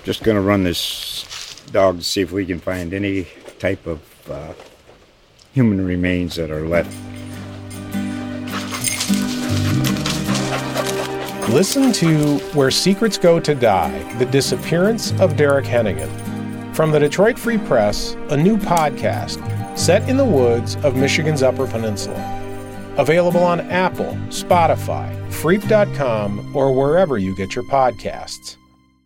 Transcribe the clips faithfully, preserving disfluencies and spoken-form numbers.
Just going to run this dog to see if we can find any type of uh, human remains that are left. Listen to Where Secrets Go to Die, The Disappearance of Derek Hennigan. From the Detroit Free Press, a new podcast set in the woods of Michigan's Upper Peninsula. Available on Apple, Spotify, Freep dot com, or wherever you get your podcasts.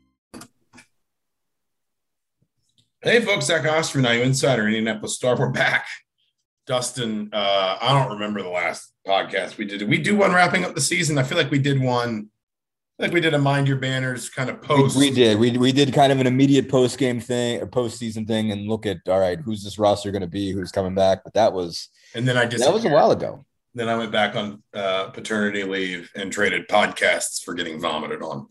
Hey folks, Zach Osterman, I U Insider, Indianapolis Star. We're back. Dustin, uh, I don't remember the last podcast we did. Did we do one wrapping up the season? I feel like we did one. I think we did a Mind Your Banners kind of post. We, we did. We we did kind of an immediate post game thing or postseason thing, and look at all right, who's this roster going to be? Who's coming back? But that was and then I just that was a while ago. Then I went back on uh, paternity leave and traded podcasts for getting vomited on.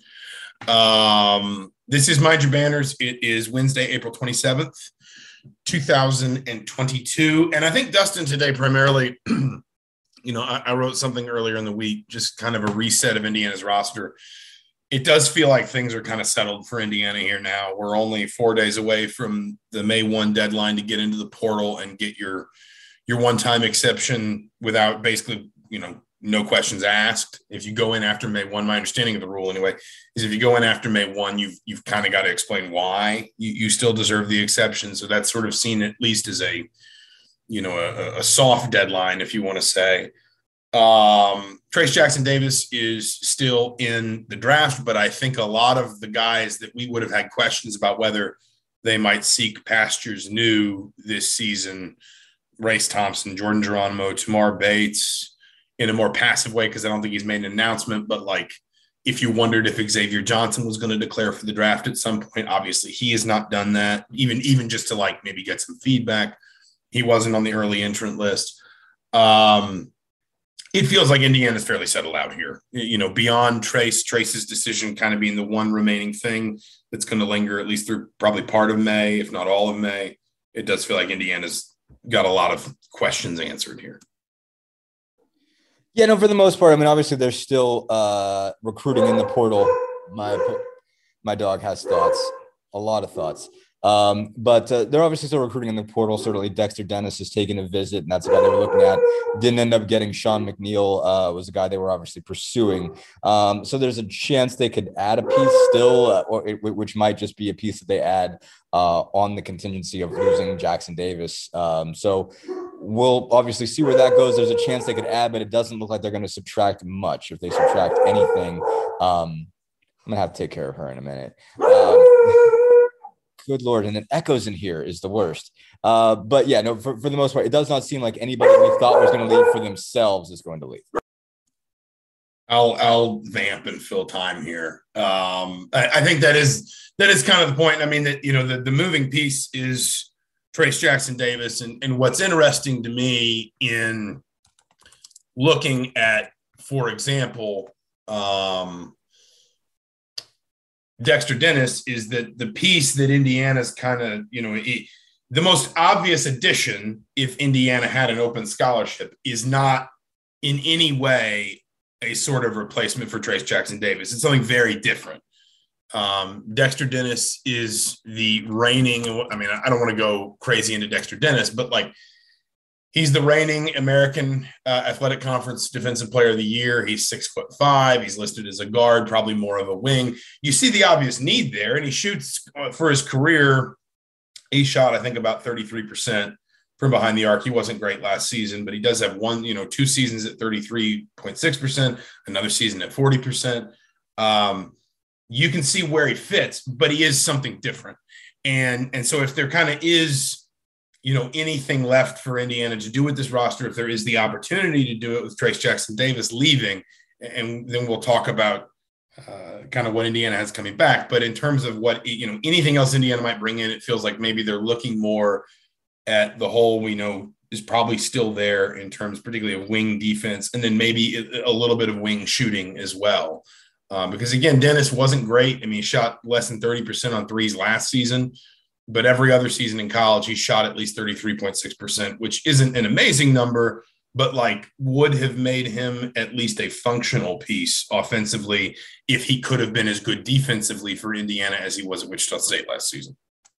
Um, this is Mind Your Banners. It is Wednesday, April twenty-seventh, two thousand twenty-two. And I think Dustin today primarily, you know, I, I wrote something earlier in the week, just kind of a reset of Indiana's roster. It does feel like things are kind of settled for Indiana here now. We're only four days away from the May first deadline to get into the portal and get your your one-time exception without basically, you know, no questions asked. If you go in after May first, my understanding of the rule anyway, is if you go in after May first, you've, you've kind of got to explain why you, you still deserve the exception. So that's sort of seen at least as a, you know, a, a soft deadline, if you want to say. Um, Trayce Jackson-Davis is still in the draft, but I think a lot of the guys that we would have had questions about whether they might seek pastures new this season, Race Thompson, Jordan Geronimo, Tamar Bates, in a more passive way, because I don't think he's made an announcement, but like if you wondered if Xavier Johnson was going to declare for the draft at some point, obviously he has not done that, even, even just to like maybe get some feedback. He wasn't on the early entrant list. Um, it feels like Indiana's fairly settled out here, you know, beyond Trayce, Trace's decision kind of being the one remaining thing that's going to linger at least through probably part of May, if not all of May. It does feel like Indiana's got a lot of questions answered here. Yeah, no, for the most part, I mean, obviously they're still uh, recruiting in the portal. My my dog has thoughts, a lot of thoughts. Um, but uh, they're obviously still recruiting in the portal. Certainly Dexter Dennis is taking a visit, and that's the guy they were looking at. Didn't end up getting Sean McNeil, uh, was the guy they were obviously pursuing. Um, so there's a chance they could add a piece still, uh, or it, which might just be a piece that they add uh, on the contingency of losing Jackson Davis. Um, so we'll obviously see where that goes. There's a chance they could add, but it doesn't look like they're going to subtract much. If they subtract anything, um, I'm going to have to take care of her in a minute. Um, Good Lord. And then echoes in here is the worst. Uh, but yeah, no, for, for the most part, it does not seem like anybody we thought was going to leave for themselves is going to leave. I'll, I'll vamp and fill time here. Um, I, I think that is, that is kind of the point. I mean, that, you know, the, the moving piece is Trayce Jackson-Davis. And, and what's interesting to me in looking at, for example, um, Dexter Dennis, is that the piece that Indiana's kind of, you know, it, the most obvious addition, if Indiana had an open scholarship, is not in any way a sort of replacement for Trayce Jackson-Davis. It's something very different. Um, Dexter Dennis is the reigning, I mean, I don't want to go crazy into Dexter Dennis, but like, he's the reigning American uh, Athletic Conference Defensive Player of the Year. He's six foot five. He's listed as a guard, probably more of a wing. You see the obvious need there, and he shoots for his career. He shot, I think, about thirty-three percent from behind the arc. He wasn't great last season, but he does have one, you know, two seasons at thirty-three point six percent, another season at forty percent. Um, you can see where he fits, but he is something different. And, and so if there kind of is, you know, anything left for Indiana to do with this roster, if there is the opportunity to do it with Trayce Jackson-Davis leaving, and then we'll talk about uh, kind of what Indiana has coming back. But in terms of what, you know, anything else Indiana might bring in, it feels like maybe they're looking more at the hole we know is probably still there in terms particularly of wing defense, and then maybe a little bit of wing shooting as well. Um, because, again, Dennis wasn't great. I mean, he shot less than thirty percent on threes last season. But every other season in college, he shot at least thirty-three point six percent, which isn't an amazing number, but like would have made him at least a functional piece offensively if he could have been as good defensively for Indiana as he was at Wichita State last season.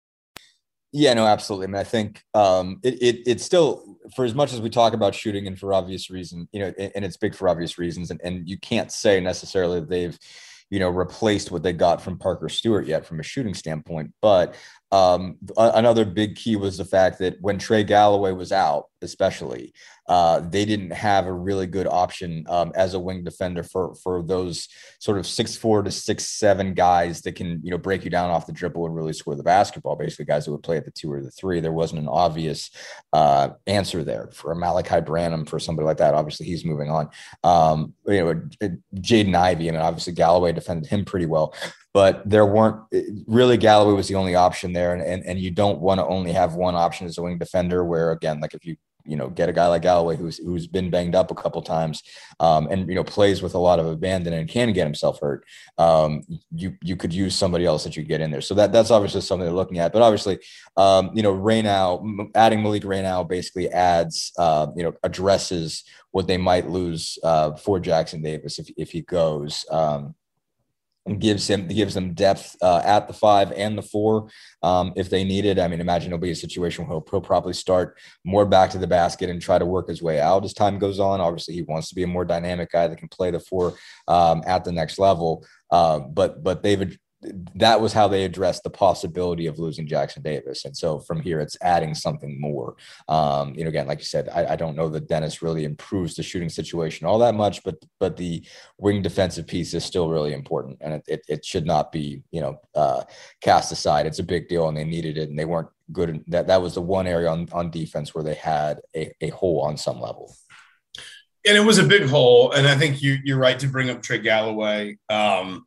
Yeah, no, absolutely. I mean, I think um, it, it it's still, for as much as we talk about shooting and for obvious reason, you know, and, and it's big for obvious reasons, and, and you can't say necessarily that they've, you know, replaced what they got from Parker Stewart yet from a shooting standpoint. But um, another big key was the fact that when Trey Galloway was out, especially, uh, they didn't have a really good option um, as a wing defender for for those sort of six four to six seven guys that can, you know, break you down off the dribble and really score the basketball. Basically, guys who would play at the two or the three. There wasn't an obvious uh, answer there for Malachi Branham, for somebody like that. Obviously, he's moving on. Um, you know, Jaden Ivey, I mean, obviously Galloway defended him pretty well, but there weren't really, Galloway was the only option there. And, and, and you don't want to only have one option as a wing defender, where, again, like if you, you know, get a guy like Galloway who's, who's been banged up a couple times um, and, you know, plays with a lot of abandon and can get himself hurt. Um, you, you could use somebody else that you get in there. So that that's obviously something they're looking at, but obviously, um, you know, Reynow, adding Malik Reynow basically adds, uh, you know, addresses what they might lose uh, for Jackson Davis if, if he goes. Um, And gives him gives them depth uh, at the five and the four um, if they need it. I mean, imagine it'll be a situation where he'll, he'll probably start more back to the basket and try to work his way out as time goes on. Obviously, he wants to be a more dynamic guy that can play the four um, at the next level. Uh, but but they've that was how they addressed the possibility of losing Jackson Davis. And so from here, it's adding something more. Um, you know, again, like you said, I, I don't know that Dennis really improves the shooting situation all that much, but but the wing defensive piece is still really important. And it, it, it should not be, you know, uh, cast aside. It's a big deal and they needed it and they weren't good. That, that was the one area on, on defense where they had a, a hole on some level. And it was a big hole. And I think you, you're right to bring up Trey Galloway. Um,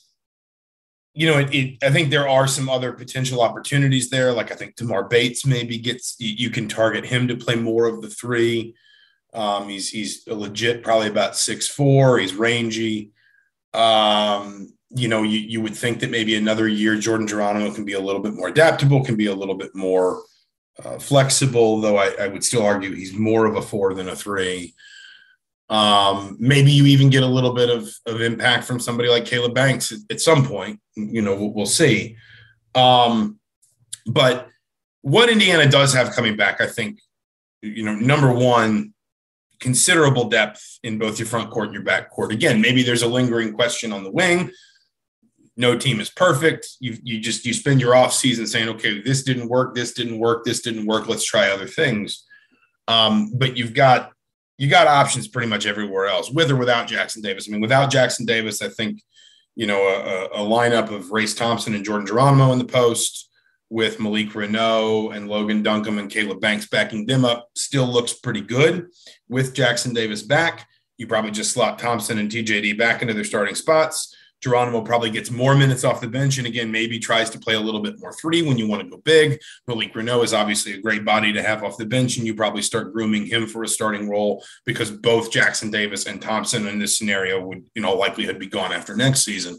You know, it, it, I think there are some other potential opportunities there. Like I think Tamar Bates maybe gets, you, you can target him to play more of the three. Um, he's he's a legit, probably about six four. He's rangy. Um, you know, you, you would think that maybe another year Jordan Geronimo can be a little bit more adaptable, can be a little bit more uh, flexible, though I, I would still argue he's more of a four than a three. Um, maybe you even get a little bit of, of impact from somebody like Caleb Banks at, at some point, you know, we'll, we'll see. Um, but what Indiana does have coming back, I think, you know, number one, considerable depth in both your front court and your back court. Again, maybe there's a lingering question on the wing. No team is perfect. You you just, you spend your off season saying, okay, this didn't work. This didn't work. This didn't work. Let's try other things. Um, but you've got, you got options pretty much everywhere else, with or without Jackson Davis. I mean, without Jackson Davis, I think, you know, a, a lineup of Race Thompson and Jordan Geronimo in the post with Malik Reynow and Logan Duncombe and Caleb Banks backing them up still looks pretty good. With Jackson Davis back, you probably just slot Thompson and T J D back into their starting spots. Geronimo probably gets more minutes off the bench and, again, maybe tries to play a little bit more three when you want to go big. Malik Reynow is obviously a great body to have off the bench, and you probably start grooming him for a starting role because both Jackson Davis and Thompson in this scenario would, in all likelihood, be gone after next season.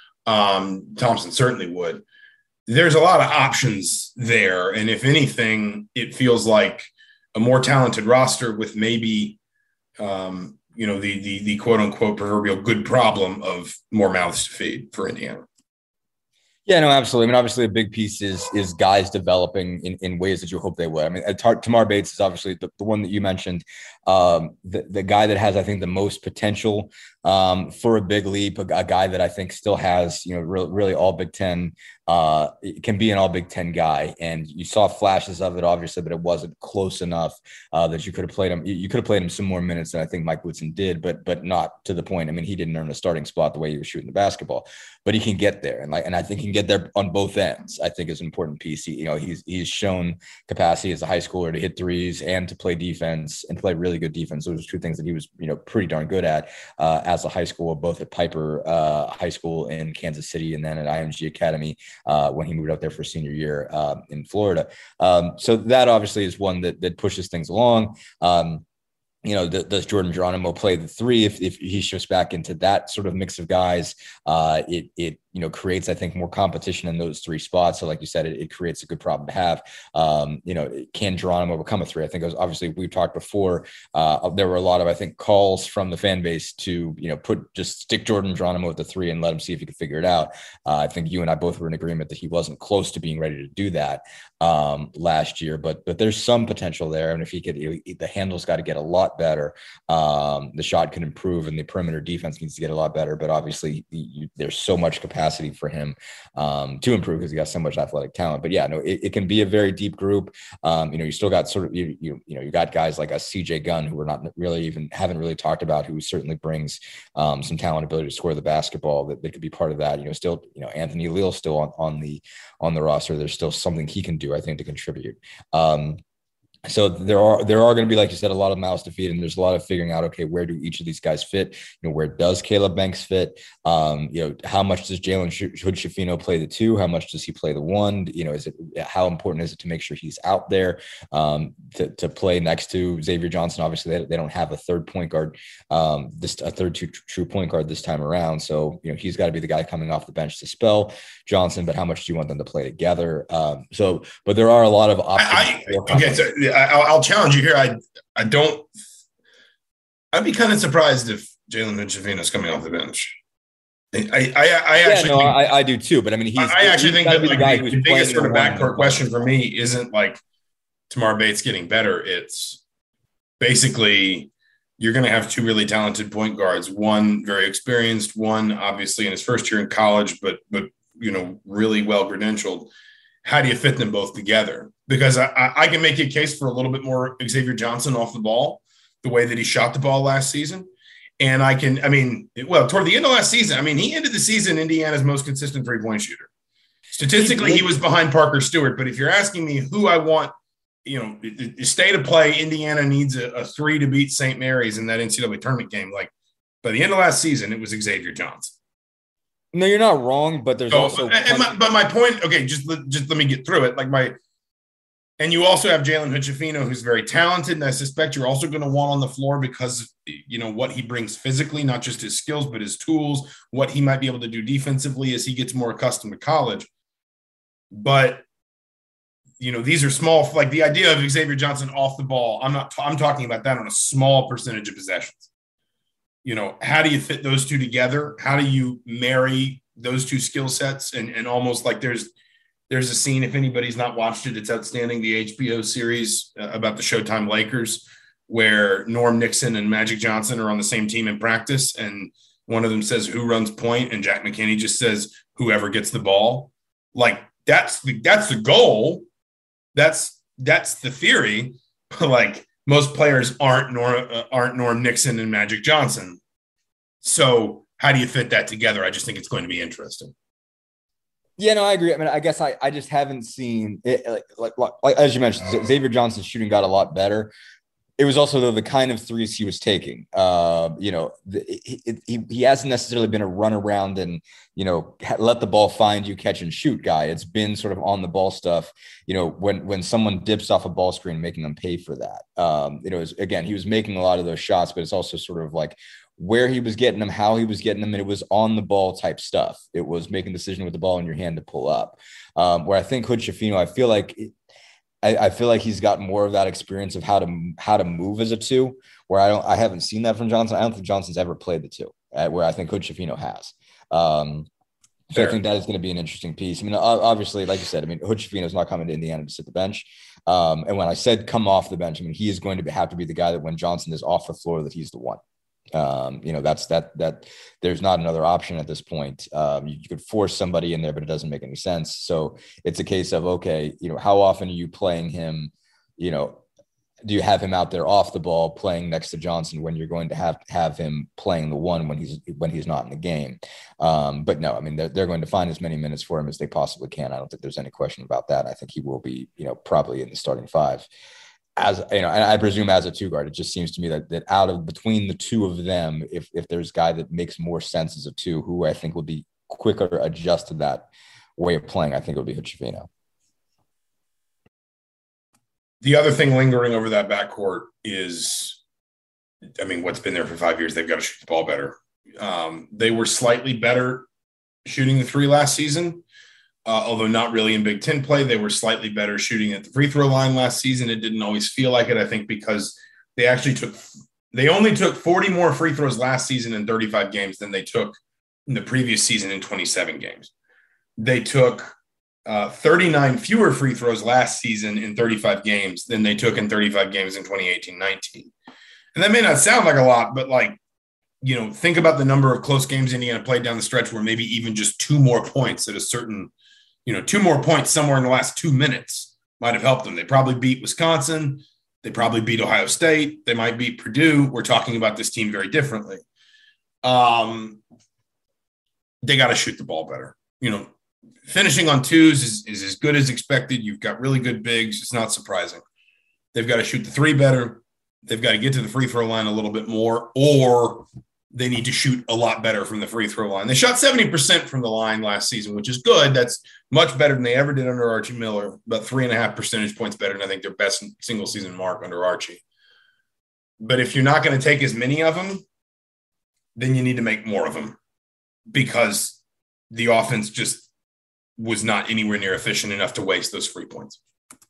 Um, Thompson certainly would. There's a lot of options there, and if anything, it feels like a more talented roster with maybe um, – you know, the, the, the quote unquote proverbial good problem of more mouths to feed for Indiana. Yeah, no, absolutely. I mean, obviously a big piece is, is guys developing in, in ways that you hope they would. I mean, Tamar Bates is obviously the, the one that you mentioned, um, the, the guy that has, I think, the most potential um, for a big leap, a, a guy that I think still has, you know, re- really all Big Ten, uh, can be an all Big Ten guy. And you saw flashes of it, obviously, but it wasn't close enough uh, that you could have played him. You, you could have played him some more minutes than I think Mike Woodson did, but but not to the point. I mean, he didn't earn a starting spot the way he was shooting the basketball, but he can get there. And like, and I think he can get there on both ends. I think is an important piece. He, you know, he's, he's shown capacity as a high schooler to hit threes and to play defense and play really good defense. Those are two things that he was, you know, pretty darn good at uh, as a high schooler, both at Piper uh, High School in Kansas City and then at I M G Academy uh, when he moved out there for senior year uh, in Florida. Um, so that obviously is one that that pushes things along. Um, You know, does Jordan Geronimo play the three? If, if he shifts back into that sort of mix of guys, uh, it, it, you know, creates, I think, more competition in those three spots. So like you said, it, it creates a good problem to have. Um, you know, can Geronimo become a three? I think it was obviously we talked before. Uh, there were a lot of, I think, calls from the fan base to, you know, put just stick Jordan Geronimo at the three and let him see if he could figure it out. Uh, I think you and I both were in agreement that he wasn't close to being ready to do that um, last year, but but there's some potential there. And if he could, he, the handle's got to get a lot better. Um, the shot can improve, and the perimeter defense needs to get a lot better. But obviously, you, there's so much capacity for him um, to improve because he got so much athletic talent. But yeah, no, it, it can be a very deep group. Um, you know, you still got sort of you you you know you got guys like a C J Gunn who we're not really even haven't really talked about, who certainly brings um, some talent, ability to score the basketball that, that could be part of that. You know, still you know Anthony Leal still on, on the on the roster. There's still something he can do, I think, to contribute. Um, So there are there are going to be, like you said, a lot of mouths to feed, and there's a lot of figuring out, okay, where do each of these guys fit? You know, where does Caleb Banks fit? Um, you know, how much does Jalen Hood-Schifino play the two? How much does he play the one? You know, is it how important is it to make sure he's out there um, to, to play next to Xavier Johnson? Obviously, they, they don't have a third point guard, um, this a third two, true point guard this time around. So you know, he's got to be the guy coming off the bench to spell Johnson. But how much do you want them to play together? Um, so, but there are a lot of options. I, I, okay, so I'll, I'll challenge you here. I I don't. I'd be kind of surprised if Jalen Hood-Schifino is coming off the bench. I I, I actually yeah, no, think, I, I do too. But I mean, he's. I actually he's think that the, like, guy the, who's the biggest sort of the backcourt question for me isn't like Tamar Bates getting better. It's basically you're going to have two really talented point guards. One very experienced, one obviously in his first year in college, but but you know really well credentialed. How do you fit them both together? Because I, I can make a case for a little bit more Xavier Johnson off the ball, the way that he shot the ball last season. And I can, I mean, well, toward the end of last season, I mean, he ended the season Indiana's most consistent three-point shooter. Statistically, he was behind Parker Stewart. But if you're asking me who I want, you know, the state of play, Indiana needs a, a three to beat Saint Mary's in that N C double A tournament game. Like by the end of last season, it was Xavier Johnson. No, you're not wrong, but there's so, also. And my, but my point, okay, just just let me get through it. Like my, and you also have Jalen Hood-Schifino, who's very talented, and I suspect you're also going to want on the floor because you know what he brings physically, not just his skills, but his tools, what he might be able to do defensively as he gets more accustomed to college. But you know, these are small. Like the idea of Xavier Johnson off the ball, I'm not. I'm talking about that on a small percentage of possessions. You know, how do you fit those two together? How do you marry those two skill sets? And, and almost like there's there's a scene, if anybody's not watched it, it's outstanding, the H B O series uh, about the Showtime Lakers, where Norm Nixon and Magic Johnson are on the same team in practice. And one of them says, who runs point? And Jack McKinney just says, whoever gets the ball. Like that's the, that's the goal. That's, that's the theory. Like, most players aren't Norm, uh, aren't Norm Nixon and Magic Johnson. So how do you fit that together? I just think it's going to be interesting. Yeah, no, I agree. I mean, I guess I, I just haven't seen it. Like, like, like, like as you mentioned, Xavier Johnson's shooting got a lot better. It was also though the kind of threes he was taking. Uh, you know, the, it, he he hasn't necessarily been a run around and you know let the ball find you, catch and shoot guy. It's been sort of on the ball stuff. You know, when when someone dips off a ball screen, making them pay for that. Um, you know, was, again, he was making a lot of those shots, but it's also sort of like where he was getting them, how he was getting them, and it was on the ball type stuff. It was making a decision with the ball in your hand to pull up. Um, where I think Hood-Schifino, I feel like. It, I, I feel like he's got more of that experience of how to how to move as a two, where I don't I haven't seen that from Johnson. I don't think Johnson's ever played the two, uh, where I think Hood-Schifino has. Um, so I think that is going to be an interesting piece. I mean, obviously, like you said, I mean, Hood-Schifino is not coming to Indiana to sit the bench. Um, and when I said come off the bench, I mean he is going to be, have to be the guy that when Johnson is off the floor, that he's the one. Um, you know, that's that that there's not another option at this point. Um, you, you could force somebody in there, but it doesn't make any sense. So it's a case of, okay, you know, how often are you playing him? You know, do you have him out there off the ball playing next to Johnson when you're going to have have him playing the one when he's when he's not in the game? Um, but no, I mean, they're, they're going to find as many minutes for him as they possibly can. I don't think there's any question about that. I think he will be, you know, probably in the starting five. As you know, and I presume as a two guard, it just seems to me that that out of between the two of them, if if there's a guy that makes more sense as a two, who I think would be quicker adjust to that way of playing, I think it would be Hood-Schifino. The other thing lingering over that backcourt is, I mean, what's been there for five years, they've got to shoot the ball better. Um, they were slightly better shooting the three last season, uh, although not really in Big Ten play. They were slightly better shooting at the free throw line last season. It didn't always feel like it, I think, because they actually took – they only took forty more free throws last season in thirty-five games than they took in the previous season in twenty-seven games. They took uh, thirty-nine fewer free throws last season in thirty-five games than they took in thirty-five games in twenty eighteen nineteen. And that may not sound like a lot, but like, you know, think about the number of close games Indiana played down the stretch where maybe even just two more points at a certain, you know, two more points somewhere in the last two minutes might have helped them. They probably beat Wisconsin. They probably beat Ohio State. They might beat Purdue. We're talking about this team very differently. Um, they got to shoot the ball better. You know, finishing on twos is, is as good as expected. You've got really good bigs. It's not surprising. They've got to shoot the three better. They've got to get to the free throw line a little bit more, or they need to shoot a lot better from the free throw line. They shot seventy percent from the line last season, which is good. That's much better than they ever did under Archie Miller, about three and a half percentage points better than I think their best single season mark under Archie. But if you're not going to take as many of them, then you need to make more of them, because the offense just was not anywhere near efficient enough to waste those free points.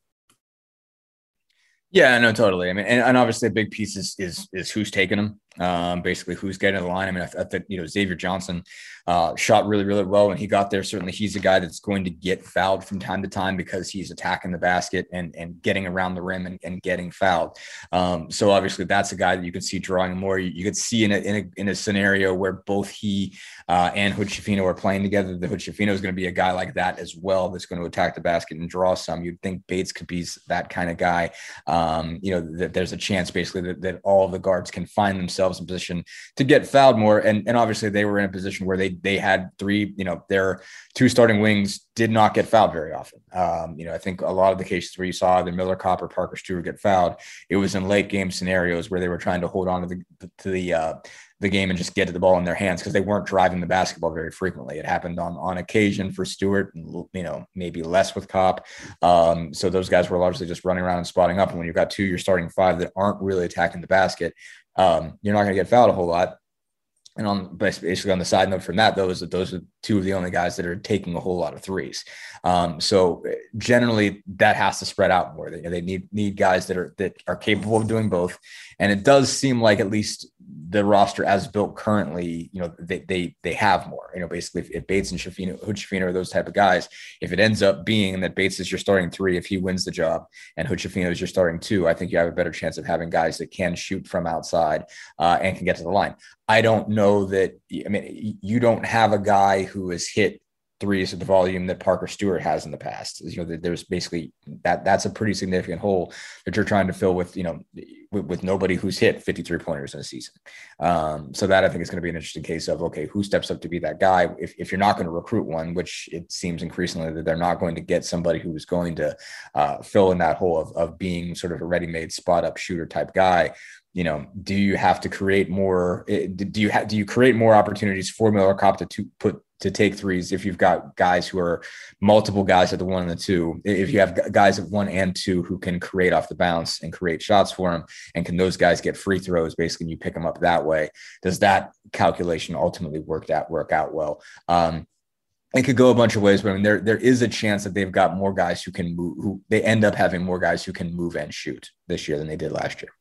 Yeah, no, totally. I mean, and, and obviously a big piece is is, is who's taking them. Um, basically, who's getting to the line. I mean, I, I think, you know, Xavier Johnson uh, shot really, really well when he got there. Certainly, he's a guy that's going to get fouled from time to time because he's attacking the basket and and getting around the rim and, and getting fouled. Um, so obviously, that's a guy that you could see drawing more. You, you could see in a, in a in a scenario where both he uh, and Hood-Schifino are playing together. The Hood-Schifino is going to be a guy like that as well, that's going to attack the basket and draw some. You'd think Bates could be that kind of guy. Um, you know, that there's a chance basically that, that all of the guards can find themselves in position to get fouled more. And, and obviously they were in a position where they, they had three, you know, their two starting wings did not get fouled very often. Um, you know, I think a lot of the cases where you saw the Miller Kopp or Parker Stewart get fouled, it was in late game scenarios where they were trying to hold on to the, to the, uh, the game and just get to the ball in their hands because they weren't driving the basketball very frequently. It happened on, on occasion for Stewart, you know, maybe less with Kopp. Um, so those guys were largely just running around and spotting up. And when you've got two, you're starting five that aren't really attacking the basket, um, you're not going to get fouled a whole lot. And on basically on the side note from that, those those are two of the only guys that are taking a whole lot of threes. Um, so generally, that has to spread out more. They, they need need guys that are that are capable of doing both. And it does seem like at least the roster as built currently, you know, they they they have more. You know, basically, if, if Bates and Schifino, Hood-Schifino are those type of guys, if it ends up being that Bates is your starting three, if he wins the job, and Hood-Schifino is your starting two, I think you have a better chance of having guys that can shoot from outside uh, and can get to the line. I don't know that, I mean, you don't have a guy who has hit threes at the volume that Parker Stewart has in the past. You know, there's basically that that's a pretty significant hole that you're trying to fill with, you know, with, with nobody who's hit fifty-three pointers in a season. Um, so that I think is going to be an interesting case of, okay, who steps up to be that guy? If, if you're not going to recruit one, which it seems increasingly that they're not going to get somebody who is going to uh, fill in that hole of, of being sort of a ready-made spot up shooter type guy. You know, do you have to create more? Do you have, do you create more opportunities for Miller Kopp to, to put, to take threes if you've got guys who are multiple guys at the one and the two, if you have guys at one and two who can create off the bounce and create shots for them, and can those guys get free throws, basically you pick them up that way? Does that calculation ultimately work out, work out well? Um, it could go a bunch of ways, but I mean, there, there is a chance that they've got more guys who can move, who they end up having more guys who can move and shoot this year than they did last year.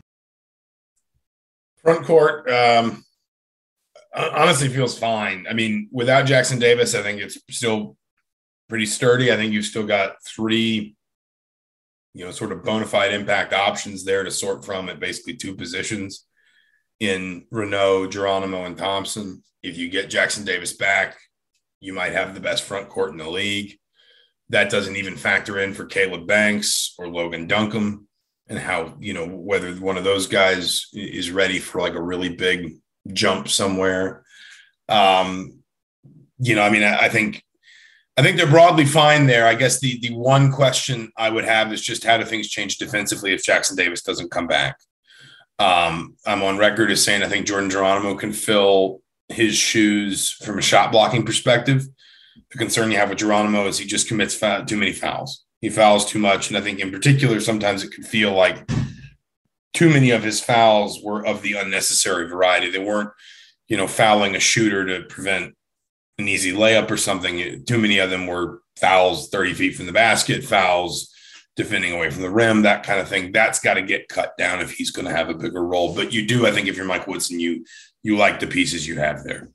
Front court, um, honestly feels fine. I mean, without Jackson Davis, I think it's still pretty sturdy. I think you've still got three, you know, sort of bona fide impact options there to sort from at basically two positions in Renaud, Geronimo, and Thompson. If you get Jackson Davis back, you might have the best front court in the league. That doesn't even factor in for Caleb Banks or Logan Duncombe and how, you know, whether one of those guys is ready for like a really big jump somewhere. Um, you know, I mean, I, I think, I think they're broadly fine there. I guess the, the one question I would have is just how do things change defensively if Jackson Davis doesn't come back? Um, I'm on record as saying, I think Jordan Geronimo can fill his shoes from a shot blocking perspective. The concern you have with Geronimo is he just commits foul, too many fouls. He fouls too much. And I think in particular, sometimes it could feel like too many of his fouls were of the unnecessary variety. They weren't, you know, fouling a shooter to prevent an easy layup or something. Too many of them were fouls thirty feet from the basket, fouls defending away from the rim, that kind of thing. That's got to get cut down if he's going to have a bigger role. But you do, I think, if you're Mike Woodson, you you like the pieces you have there.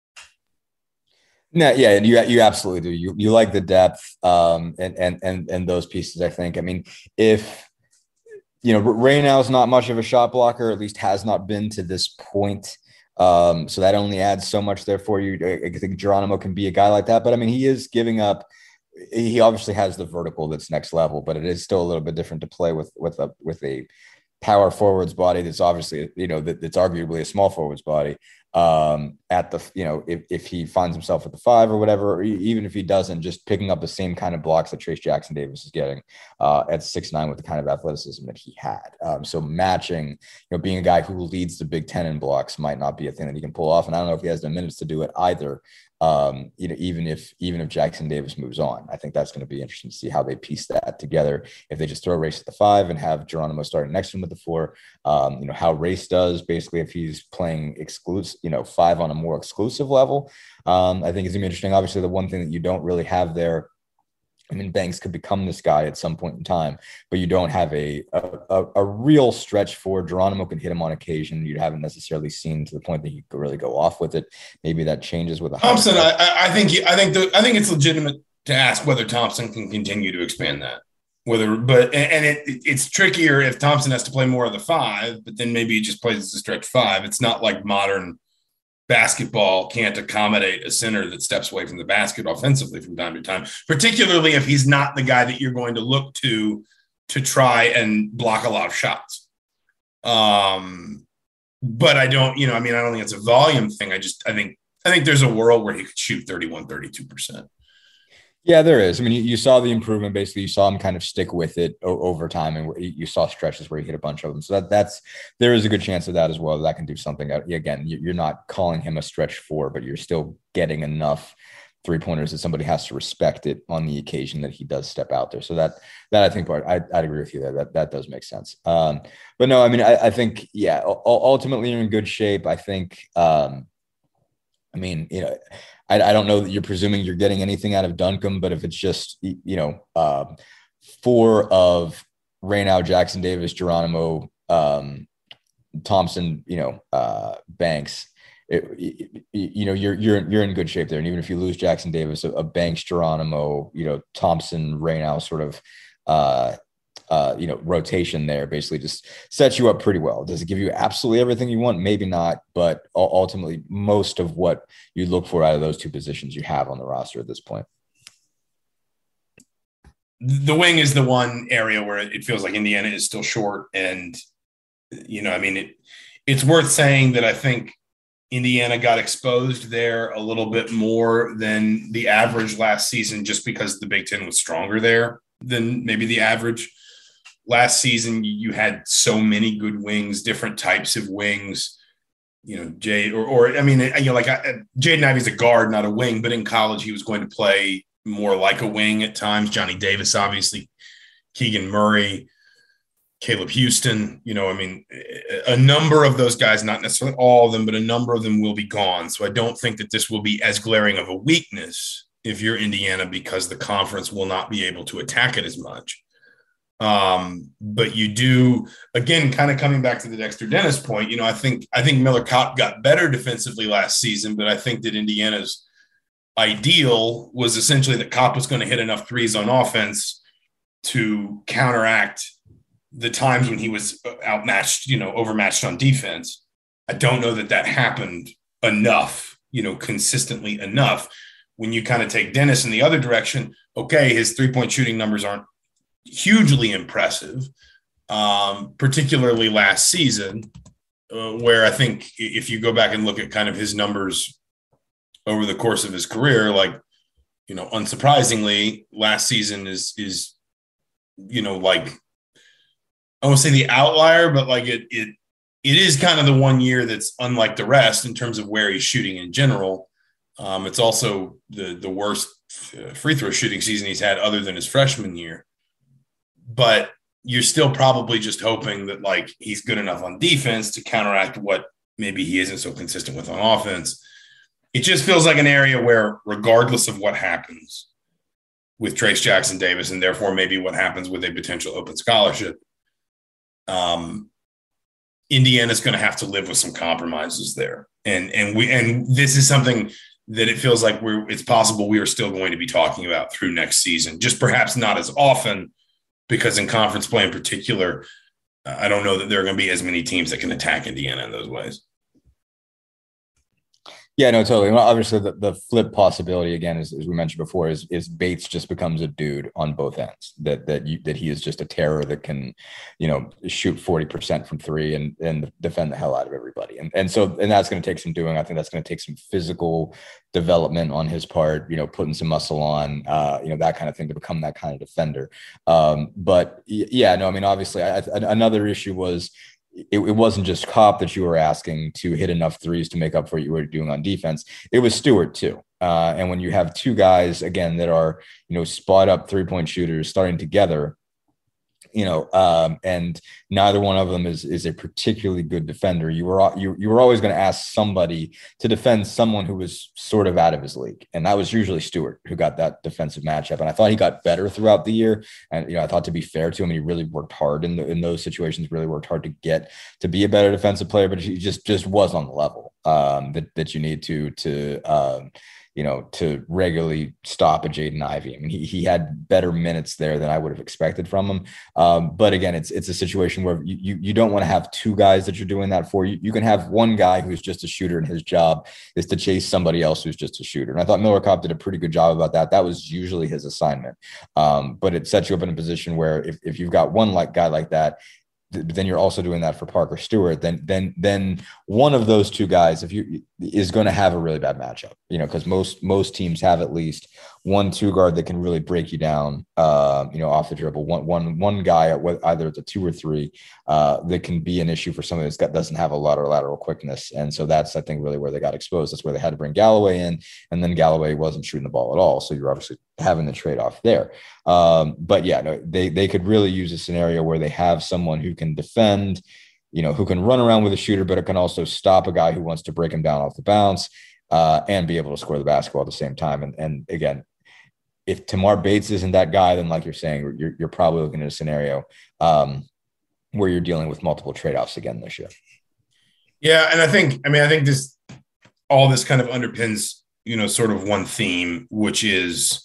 No, yeah, you you absolutely do. You you like the depth, um, and and and and those pieces. I think. I mean, if you know, Reynow is not much of a shot blocker, or at least has not been to this point. Um, so that only adds so much there for you. I think Geronimo can be a guy like that, but I mean, he is giving up. He obviously has the vertical that's next level, but it is still a little bit different to play with with a with a power forward's body that's obviously, you know, that, that's arguably a small forward's body. Um, at the, you know, if, if he finds himself at the five or whatever, or even if he doesn't, just picking up the same kind of blocks that Trace Jackson Davis is getting uh, at six nine with the kind of athleticism that he had. Um, so matching, you know, being a guy who leads the Big Ten in blocks might not be a thing that he can pull off. And I don't know if he has the minutes to do it either. Um, you know, even if even if Jackson Davis moves on, I think that's going to be interesting to see how they piece that together. If they just throw Race at the five and have Geronimo starting next to him at the four, um, you know, how Race does basically if he's playing exclusive, you know, five on a more exclusive level. Um, I think it's gonna be interesting. Obviously, the one thing that you don't really have there, I mean, Banks could become this guy at some point in time, but you don't have a a, a real stretch for Geronimo can hit him on occasion. You haven't necessarily seen to the point that he could really go off with it. Maybe that changes with a Thompson. I, I think he, I think the, I think it's legitimate to ask whether Thompson can continue to expand that. Whether, but and it it's trickier if Thompson has to play more of the five, but then maybe he just plays as a stretch five. It's not like modern basketball can't accommodate a center that steps away from the basket offensively from time to time, particularly if he's not the guy that you're going to look to to try and block a lot of shots. Um, but I don't, you know, I mean, I don't think it's a volume thing. I just, I think, I think there's a world where he could shoot thirty-one, thirty-two percent. Yeah, there is. I mean, you, you saw the improvement. Basically, you saw him kind of stick with it o- over time, and you saw stretches where he hit a bunch of them. So that that's there is a good chance of that as well. That can do something. Again, you're not calling him a stretch four, but you're still getting enough three pointers that somebody has to respect it on the occasion that he does step out there. So that that I think part I, I'd agree with you there. That that does make sense. Um, but no, I mean, I, I think yeah, ultimately you're in good shape. I think. Um, I mean, you know. I, I don't know that you're presuming you're getting anything out of Duncombe, but if it's just, you know, uh, four of Reynow, Jackson Davis, Geronimo, um, Thompson, you know, uh, Banks, it, it, you know, you're you're you're in good shape there. And even if you lose Jackson Davis, a, a Banks, Geronimo, you know, Thompson, Reynow, sort of, uh, uh, you know, rotation there basically just sets you up pretty well. Does it give you absolutely everything you want? Maybe not, but ultimately most of what you look for out of those two positions you have on the roster at this point. The wing is the one area where it feels like Indiana is still short. And, you know, I mean, it, it's worth saying that I think Indiana got exposed there a little bit more than the average last season, just because the Big Ten was stronger there than maybe the average. Last season, you had so many good wings, different types of wings. You know, Jade, or, or I mean, you know, like Jaden Ivey's a guard, not a wing, but in college he was going to play more like a wing at times. Johnny Davis, obviously, Keegan Murray, Caleb Houston. You know, I mean, a number of those guys, not necessarily all of them, but a number of them will be gone. So I don't think that this will be as glaring of a weakness if you're Indiana, because the conference will not be able to attack it as much. Um, but you do, again, kind of coming back to the Dexter Dennis point, you know, I think, I think Miller Kopp got better defensively last season, but I think that Indiana's ideal was essentially that Kopp was going to hit enough threes on offense to counteract the times when he was outmatched, you know, overmatched on defense. I don't know that that happened enough, you know, consistently enough. When you kind of take Dennis in the other direction, okay, his three-point shooting numbers aren't hugely impressive, um, particularly last season, uh, where I think if you go back and look at kind of his numbers over the course of his career, like, you know, unsurprisingly, last season is, is, you know, like, I won't say the outlier, but like it, it, it is kind of the one year that's unlike the rest in terms of where he's shooting in general. Um, it's also the, the worst free throw shooting season he's had other than his freshman year. But you're still probably just hoping that like he's good enough on defense to counteract what maybe he isn't so consistent with on offense. it just feels like an area where, regardless of what happens with Trayce Jackson Davis, and therefore maybe what happens with a potential open scholarship, um, Indiana's going to have to live with some compromises there. And and we and this is something that it feels like we're it's possible we are still going to be talking about through next season, just perhaps not as often, because in conference play in particular, uh, I don't know that there are going to be as many teams that can attack Indiana in those ways. Yeah, no, totally. Well, obviously, the, the flip possibility again, as, as we mentioned before, is is Bates just becomes a dude on both ends. That that you, that he is just a terror that can, you know, shoot forty percent from three and and defend the hell out of everybody. And and so and that's going to take some doing. I think that's going to take some physical development on his part. You know, putting some muscle on, uh, you know, that kind of thing to become that kind of defender. Um, but yeah, no, I mean, obviously, I, I, another issue was. It, it wasn't just Kopp that you were asking to hit enough threes to make up for what you were doing on defense. It was Stewart too. Uh, and when you have two guys, again, that are, you know, spot up three-point shooters starting together, you know, um, and neither one of them is is a particularly good defender. You were you you were always going to ask somebody to defend someone who was sort of out of his league, and that was usually Stewart who got that defensive matchup. And I thought he got better throughout the year, and you know, I thought to be fair to him, he really worked hard in the, in those situations. Really worked hard to get to be a better defensive player, but he just just was on the level um, that that you need to to. Um, you know, to regularly stop a Jaden Ivey. I mean, he, he had better minutes there than I would have expected from him. Um, but again, it's it's a situation where you, you, you don't want to have two guys that you're doing that for. You, you can have one guy who's just a shooter and his job is to chase somebody else who's just a shooter. And I thought Miller Kopp did a pretty good job about that. That was usually his assignment. Um, but it sets you up in a position where if, if you've got one like guy like that, then you're also doing that for Parker Stewart, then then then one of those two guys, if you is going to have a really bad matchup, you know, because most most teams have at least one two guard that can really break you down, uh, you know, off the dribble. One one one guy at either it's a two or three uh, that can be an issue for somebody that doesn't have a lot of lateral quickness, and so that's I think really where they got exposed. That's where they had to bring Galloway in, and then Galloway wasn't shooting the ball at all, so you're obviously having the trade off there. Um, but yeah, no, they they could really use a scenario where they have someone who can defend, you know, who can run around with a shooter, but it can also stop a guy who wants to break him down off the bounce uh, and be able to score the basketball at the same time. And, and again, if Tamar Bates isn't that guy, then like you're saying, you're, you're probably looking at a scenario um, where you're dealing with multiple trade-offs again this year. Yeah. And I think, I mean, I think this, all this kind of underpins, you know, sort of one theme, which is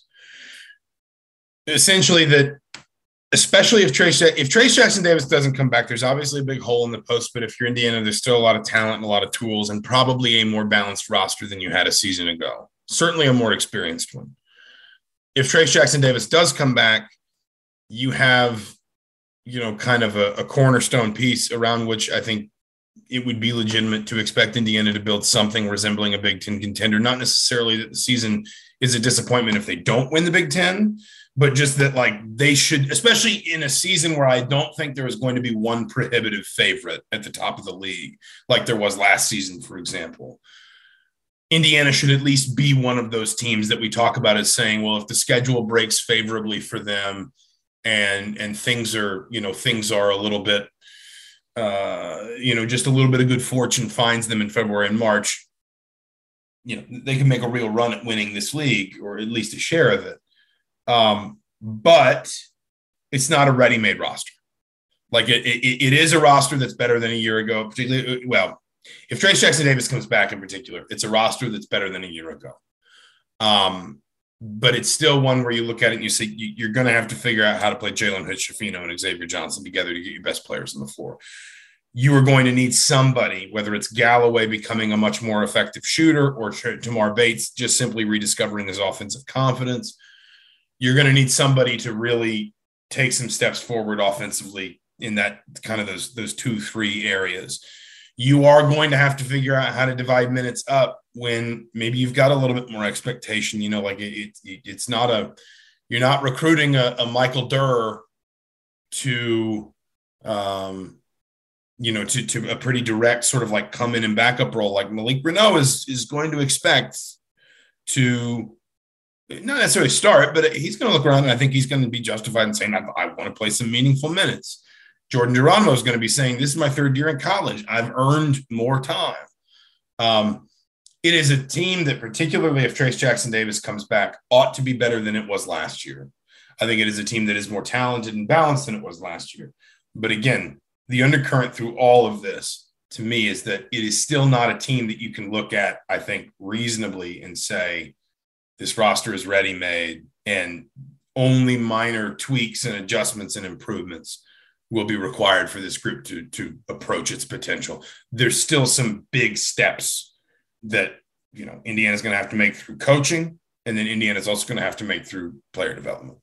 essentially that, especially if Trayce, if Trayce Jackson Davis doesn't come back, there's obviously a big hole in the post, but if you're Indiana, there's still a lot of talent and a lot of tools and probably a more balanced roster than you had a season ago. Certainly a more experienced one. If Trayce Jackson Davis does come back, you have, you know, kind of a, a cornerstone piece around which I think it would be legitimate to expect Indiana to build something resembling a Big Ten contender. Not necessarily that the season is a disappointment if they don't win the Big Ten, but just that, like, they should, especially in a season where I don't think there is going to be one prohibitive favorite at the top of the league, like there was last season, for example. Indiana should at least be one of those teams that we talk about as saying, well, if the schedule breaks favorably for them and and things are, you know, things are a little bit, uh, you know, just a little bit of good fortune finds them in February and March, you know, they can make a real run at winning this league, or at least a share of it. Um, but it's not a ready-made roster. Like it, it, it is a roster that's better than a year ago. Particularly, well, if Trayce Jackson Davis comes back in particular, it's a roster that's better than a year ago. Um, but it's still one where you look at it and you say you, you're going to have to figure out how to play Jalen Hood-Schifino and Xavier Johnson together to get your best players on the floor. You are going to need somebody, whether it's Galloway becoming a much more effective shooter or Tamar Bates just simply rediscovering his offensive confidence. You're going to need somebody to really take some steps forward offensively in that kind of those, those two, three areas. You are going to have to figure out how to divide minutes up when maybe you've got a little bit more expectation, you know, like it, it it's not a, you're not recruiting a, a Michael Durr to, um, you know, to, to a pretty direct sort of like come in and backup role. Like Malik Reneau is, is going to expect to, not necessarily start, but he's going to look around and I think he's going to be justified in saying, I, I want to play some meaningful minutes. Jordan Geronimo is going to be saying, this is my third year in college. I've earned more time. Um, it is a team that, particularly if Trace Jackson Davis comes back, ought to be better than it was last year. I think it is a team that is more talented and balanced than it was last year. But again, the undercurrent through all of this, to me, is that it is still not a team that you can look at, I think, reasonably and say, this roster is ready-made and only minor tweaks and adjustments and improvements will be required for this group to, to approach its potential. There's still some big steps that, you know, Indiana's going to have to make through coaching, and then Indiana's also going to have to make through player development.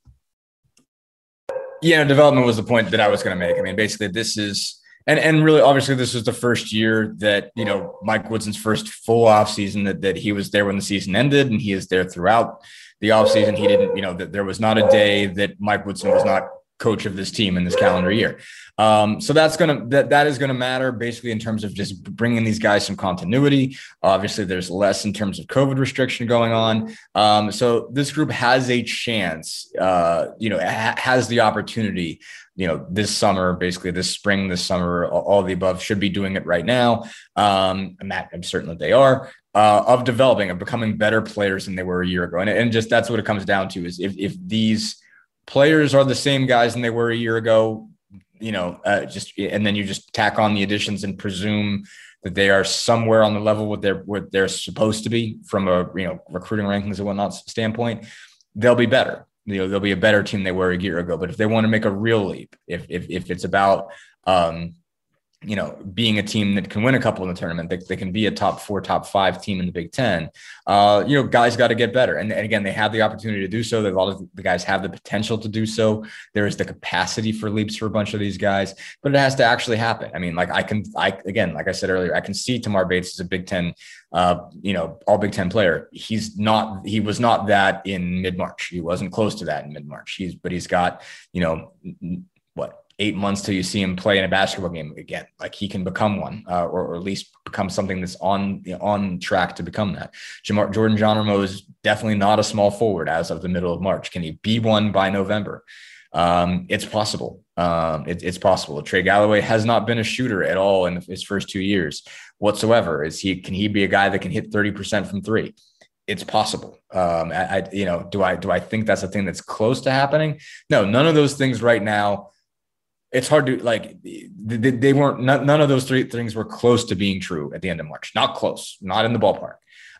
Yeah, development was the point that I was going to make. I mean, basically this is, and, and really, obviously this was the first year that, you know, Mike Woodson's first full off season that, that he was there when the season ended, and he is there throughout the off season. He didn't, you know, that there was not a day that Mike Woodson was not coach of this team in this calendar year. Um, so that's going to, that, that is going to matter basically in terms of just bringing these guys some continuity. Obviously there's less in terms of COVID restriction going on. Um, so this group has a chance, uh, you know, ha- has the opportunity, you know, this summer, basically this spring, this summer, all, all the above should be doing it right now. Um, and that I'm certain that they are, uh, of developing, of becoming better players than they were a year ago. And, and just, that's what it comes down to is if, if these players are the same guys than they were a year ago, you know, uh, just, and then you just tack on the additions and presume that they are somewhere on the level what they're, what they're supposed to be from a, you know, recruiting rankings and whatnot standpoint, they'll be better. You know, they'll be a better team they were a year ago. But if they want to make a real leap, if, if, if it's about, um, you know, being a team that can win a couple in the tournament, they, they can be a top four, top five team in the Big Ten. Uh, you know, guys got to get better. And, and again, they have the opportunity to do so. That a lot of the guys have the potential to do so. There is the capacity for leaps for a bunch of these guys, but it has to actually happen. I mean, like I can, I, again, like I said earlier, I can see Tamar Bates as a Big Ten, uh, you know, all Big Ten player. He's not, he was not that in mid-March. He wasn't close to that in mid-March. He's, but he's got, you know, what, eight months till you see him play in a basketball game again. Like he can become one, uh, or, or at least become something that's on you know, on track to become that. Jamar, Jordan John Ramo is definitely not a small forward as of the middle of March. Can he be one by November? Um, it's possible. Um, it, it's possible. Trey Galloway has not been a shooter at all in his first two years whatsoever. Is he? Can he be a guy that can hit thirty percent from three? It's possible. Um, I, I, you know, do I do I think that's a thing that's close to happening? No, none of those things right now. It's hard to like, they, they weren't, none of those three things were close to being true at the end of March. Not close, not in the ballpark.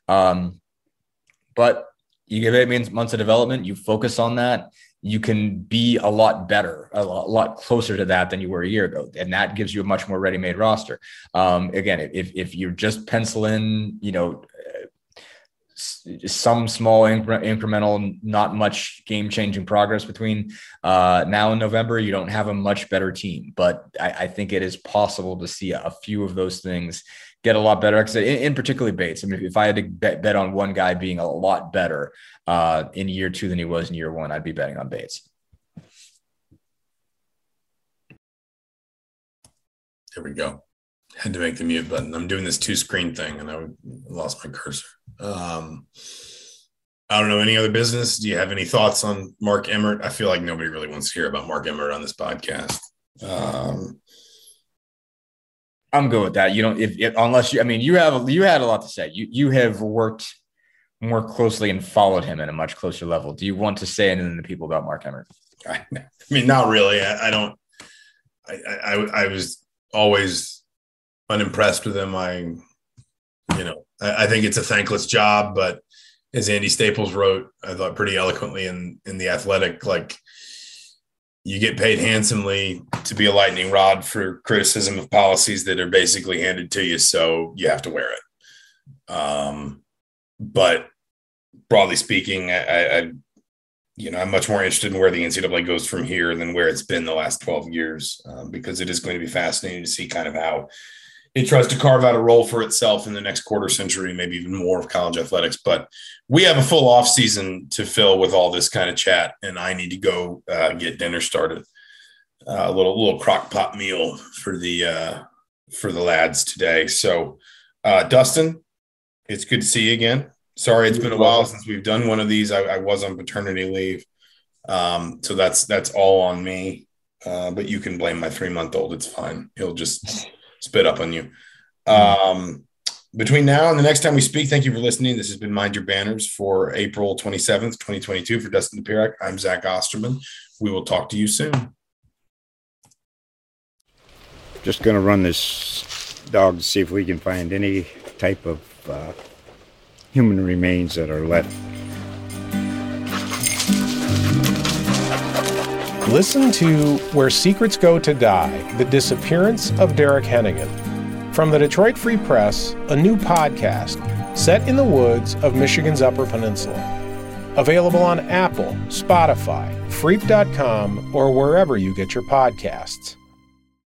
Um, but you give eight months of development, you focus on that, you can be a lot better, a lot, a lot closer to that than you were a year ago. And that gives you a much more ready-made roster. Um, again, if, if you just pencil in, you know, some small incre- incremental, not much game-changing progress between uh, now and November, you don't have a much better team. But I, I think it is possible to see a few of those things get a lot better. In, in particularly Bates. I mean, if I had to bet, bet on one guy being a lot better uh, in year two than he was in year one, I'd be betting on Bates. There we go. Had to make the mute button. I'm doing this two screen thing and I lost my cursor. Um, I don't know any other business. Do you have any thoughts on Mark Emmert? I feel like nobody really wants to hear about Mark Emmert on this podcast. Um, I'm good with that. You don't, if, if unless you, I mean, you have, you had a lot to say. You, you have worked more closely and followed him at a much closer level. Do you want to say anything to people about Mark Emmert? I, I mean, not really. I, I don't, I, I, I was always unimpressed with him. I, you know, I, I think it's a thankless job, but as Andy Staples wrote, I thought pretty eloquently in, in The Athletic, like you get paid handsomely to be a lightning rod for criticism of policies that are basically handed to you. So you have to wear it. Um, but broadly speaking, I, I, you know, I'm much more interested in where the N C double A goes from here than where it's been the last twelve years, um, because it is going to be fascinating to see kind of how it tries to carve out a role for itself in the next quarter century, maybe even more of college athletics. But we have a full off season to fill with all this kind of chat, and I need to go uh, get dinner started. Uh, a little little crock pot meal for the uh, for the lads today. So, uh, Dustin, it's good to see you again. Sorry, it's been a while since we've done one of these. I, I was on paternity leave, um, so that's that's all on me. Uh, but you can blame my three month old. It's fine. He'll just spit up on you. Um, between now and the next time we speak, thank you for listening. This has been Mind Your Banners for April twenty-seventh, twenty twenty-two. For Dustin DePirac, I'm Zach Osterman. We will talk to you soon. Just going to run this dog to see if we can find any type of uh, human remains that are left. Listen to Where Secrets Go to Die, The Disappearance of Derek Hennigan. From the Detroit Free Press, a new podcast set in the woods of Michigan's Upper Peninsula. Available on Apple, Spotify, Freep dot com, or wherever you get your podcasts.